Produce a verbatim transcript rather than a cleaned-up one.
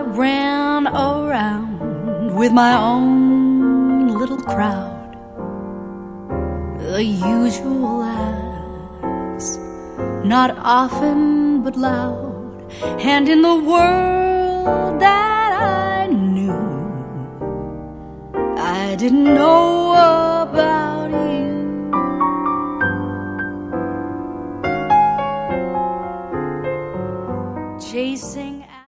ran around with my own little crowd, the usual acts, not often but loud, and in the world that I knew, I didn't know